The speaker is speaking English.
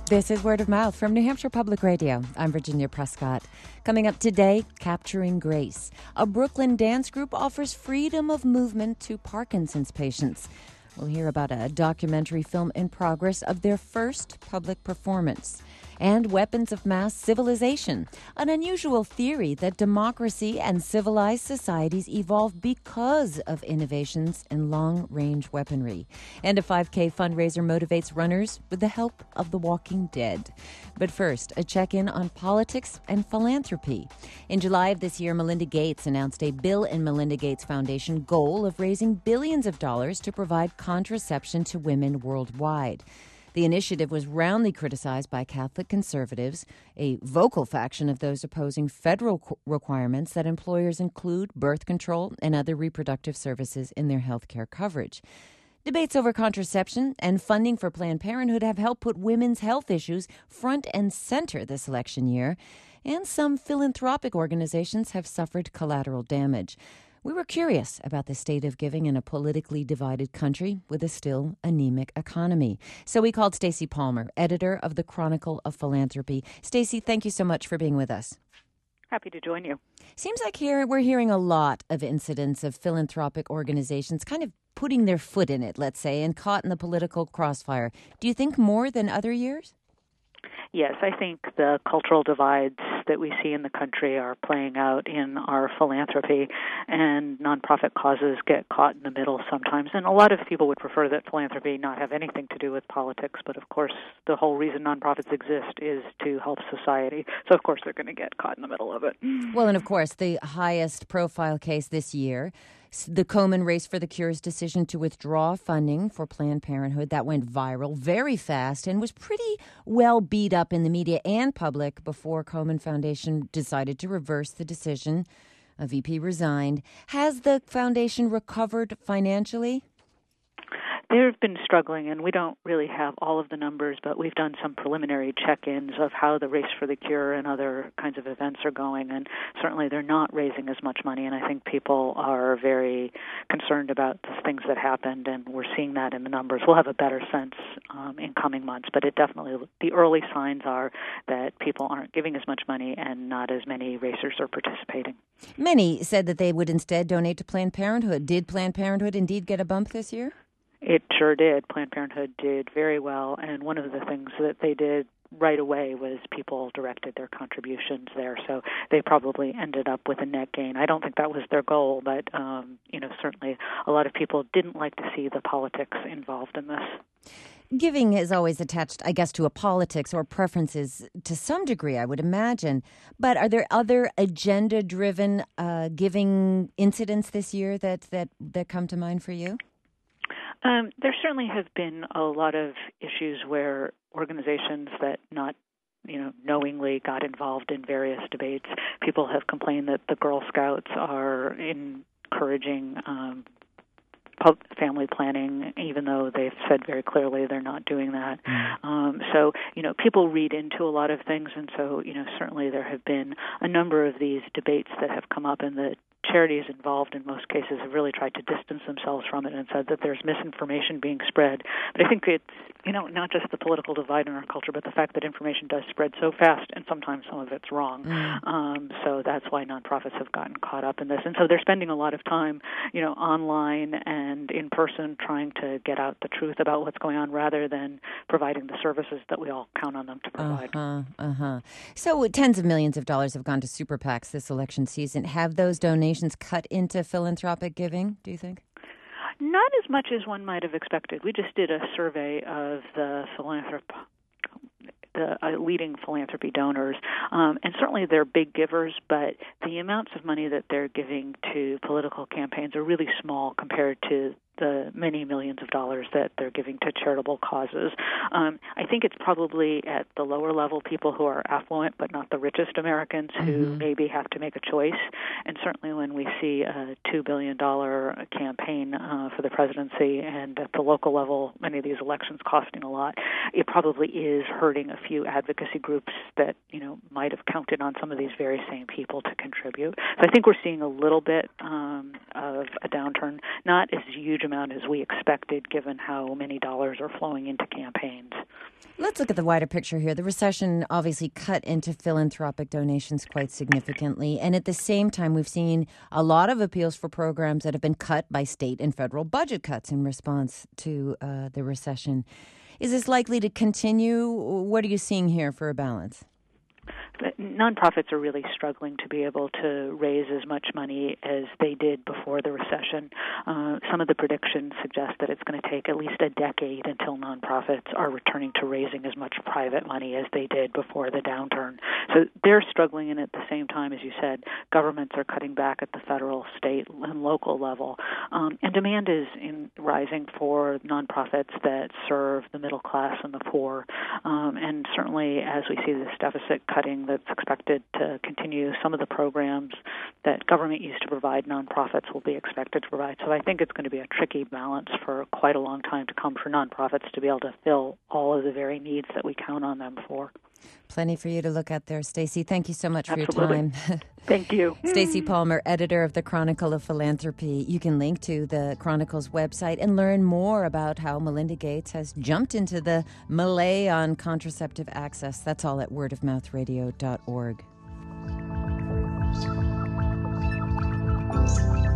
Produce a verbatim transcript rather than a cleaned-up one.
This is Word of Mouth from New Hampshire Public Radio. I'm Virginia Prescott. Coming up today, Capturing Grace. A Brooklyn dance group offers freedom of movement to Parkinson's patients. We'll hear about a documentary film in progress of their first public performance. And weapons of mass civilization, an unusual theory that democracy and civilized societies evolve because of innovations in long-range weaponry. And a five K fundraiser motivates runners with the help of The Walking Dead. But first, a check-in on politics and philanthropy. In July of this year, Melinda Gates announced a Bill and Melinda Gates Foundation goal of raising billions of dollars to provide contraception to women worldwide. The initiative was roundly criticized by Catholic conservatives, a vocal faction of those opposing federal requirements that employers include birth control and other reproductive services in their health care coverage. Debates over contraception and funding for Planned Parenthood have helped put women's health issues front and center this election year, and some philanthropic organizations have suffered collateral damage. We were curious about the state of giving in a politically divided country with a still anemic economy. So we called Stacey Palmer, editor of the Chronicle of Philanthropy. Stacey, thank you so much for being with us. Happy to join you. Seems like here we're hearing a lot of incidents of philanthropic organizations kind of putting their foot in it, let's say, and caught in the political crossfire. Do you think more than other years? Yes, I think the cultural divides that we see in the country are playing out in our philanthropy, and nonprofit causes get caught in the middle sometimes. And a lot of people would prefer that philanthropy not have anything to do with politics, but of course the whole reason nonprofits exist is to help society. So of course they're going to get caught in the middle of it. Well, and of course the highest profile case this year, the Komen Race for the Cure's decision to withdraw funding for Planned Parenthood, that went viral very fast and was pretty well beat up in the media and public before Komen Foundation decided to reverse the decision. A V P resigned. Has the foundation recovered financially? They've been struggling, and we don't really have all of the numbers, but we've done some preliminary check-ins of how the Race for the Cure and other kinds of events are going, and certainly they're not raising as much money, and I think people are very concerned about the things that happened, and we're seeing that in the numbers. We'll have a better sense um, in coming months, but it definitely, the early signs are that people aren't giving as much money and not as many racers are participating. Many said that they would instead donate to Planned Parenthood. Did Planned Parenthood indeed get a bump this year? It sure did. Planned Parenthood did very well, and one of the things that they did right away was people directed their contributions there, so they probably ended up with a net gain. I don't think that was their goal, but um, you know, certainly a lot of people didn't like to see the politics involved in this. Giving is always attached, I guess, to a politics or preferences to some degree, I would imagine. But are there other agenda-driven uh, giving incidents this year that, that, that come to mind for you? Um, there certainly have been a lot of issues where organizations that not, you know, knowingly got involved in various debates. People have complained that the Girl Scouts are encouraging um, family planning, even though they've said very clearly they're not doing that. Mm. Um, so, you know, people read into a lot of things, and so, you know, certainly there have been a number of these debates that have come up, and the charities involved in most cases have really tried to distance themselves from it and said that there's misinformation being spread. But I think it's, you know, not just the political divide in our culture, but the fact that information does spread so fast, and sometimes some of it's wrong. Mm. Um, so that's why nonprofits have gotten caught up in this. And so they're spending a lot of time, you know, online and in person trying to get out the truth about what's going on rather than providing the services that we all count on them to provide. Uh-huh, uh-huh. So tens of millions of dollars have gone to super PACs this election season. Have those donations cut into philanthropic giving, do you think? Not as much as one might have expected. We just did a survey of the philanthrop the uh, leading philanthropy donors, um, and certainly they're big givers, but the amounts of money that they're giving to political campaigns are really small compared to the many millions of dollars that they're giving to charitable causes. Um, I think it's probably at the lower level people who are affluent but not the richest Americans who mm-hmm. maybe have to make a choice. And certainly when we see a two billion dollars campaign uh, for the presidency and at the local level, many of these elections costing a lot, it probably is hurting a few advocacy groups that, you know, might have counted on some of these very same people to contribute. So I think we're seeing a little bit um, of a downturn, not as huge amount as we expected, given how many dollars are flowing into campaigns. Let's look at the wider picture here. The recession obviously cut into philanthropic donations quite significantly. And at the same time, we've seen a lot of appeals for programs that have been cut by state and federal budget cuts in response to uh, the recession. Is this likely to continue? What are you seeing here for a balance? Nonprofits are really struggling to be able to raise as much money as they did before the recession. Uh, some of the predictions suggest that it's going to take at least a decade until nonprofits are returning to raising as much private money as they did before the downturn. So they're struggling, and at the same time, as you said, governments are cutting back at the federal, state, and local level. Um, and demand is in rising for nonprofits that serve the middle class and the poor. Um, and certainly, as we see this deficit cutting that's expected to continue, some of the programs that government used to provide, nonprofits will be expected to provide. So I think it's going to be a tricky balance for quite a long time to come for nonprofits to be able to fill all of the very needs that we count on them for. Plenty for you to look at there, Stacey. Thank you so much for Absolutely. your time. Thank you. Stacey Palmer, editor of the Chronicle of Philanthropy. You can link to the Chronicle's website and learn more about how Melinda Gates has jumped into the melee on contraceptive access. That's all at word of mouth radio dot org.